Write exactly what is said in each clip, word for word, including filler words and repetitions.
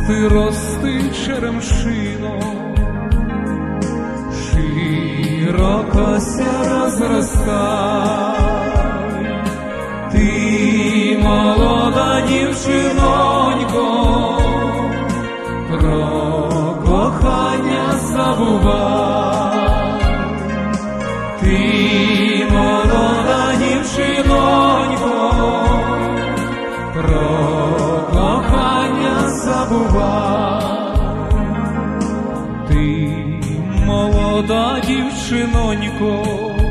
Рости, рости, черемшино, широкося розростай. Ти, молода дівчинонько, про кохання забувай. Ти, молода дівчинонько, про кохання забувай. Ти, молода дівчинонько,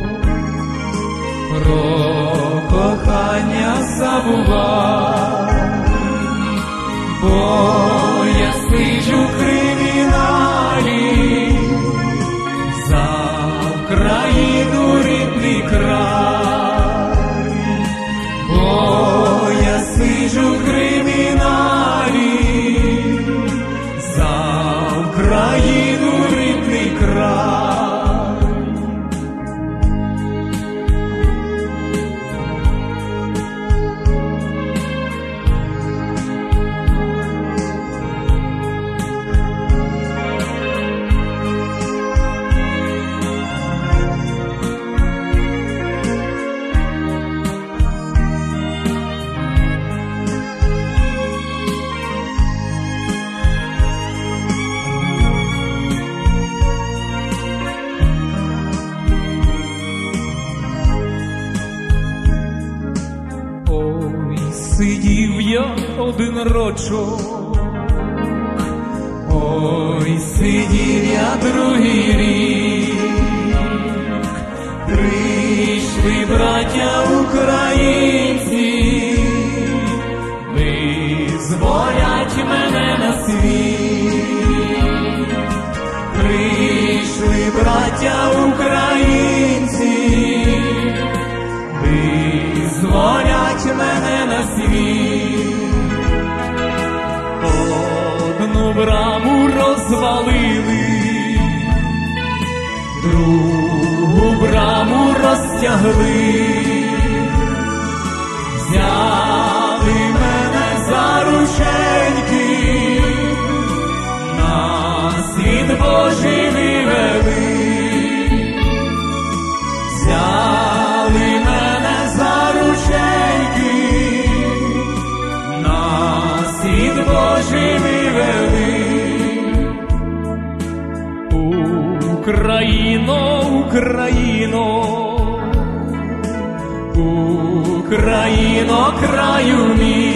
про кохання забувай. Бо я сиджу в криміналі за Україну, рідний край. Бо я сиджу в криміналі за Україну, рідний край. Сидів я один рочок, ой, сидів я другий рік. Прийшли браття українці, визволять мене на світ. Прийшли браття українці, визволять мене на світ. Одну браму розвалили, другу браму розтягли. Взяли мене за рученьки, на світ Божий вивели. Взяли мене за рученьки, на світ Божий вивели. Україно, Україно, Україно, краю мій,